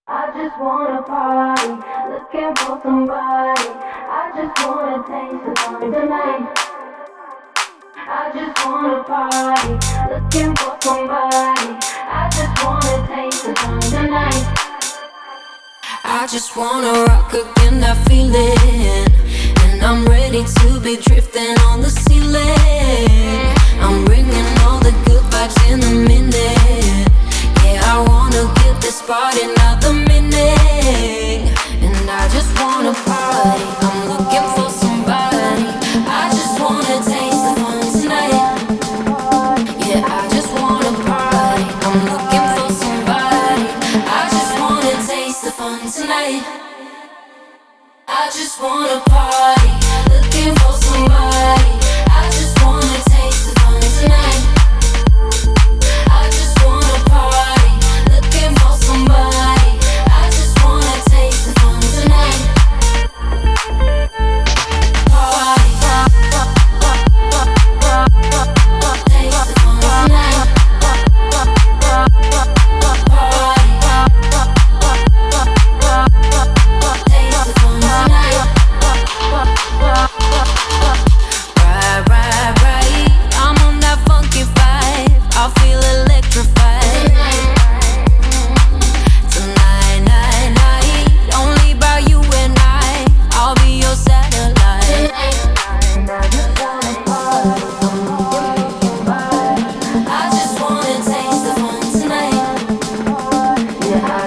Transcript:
I just wanna party, looking for somebody. I just wanna taste the fun tonight. I just wanna party, looking for somebody. I just wanna taste the fun tonight. I just wanna rock again, that feeling. And I'm ready to be drifting on the ceiling. I'm bringing all the good vibes in a minute. Yeah, I wanna get this party another minute. And I just wanna party, I'm looking for somebody. I just wanna taste the fun tonight. Yeah, I just wanna party, I'm looking for somebody. I just wanna taste the fun tonight. I just wanna party, looking for somebody. I just wanna taste the fun tonight. I just wanna party, looking for somebody. I just wanna taste the fun tonight. Party, taste the fun tonight. Taste the fun tonight. Right. I'm on that funky vibe. I feel electrified. Tonight, night. Only about you and I'll be your satellite. And I just wanna party. I just wanna taste the fun tonight. Yeah,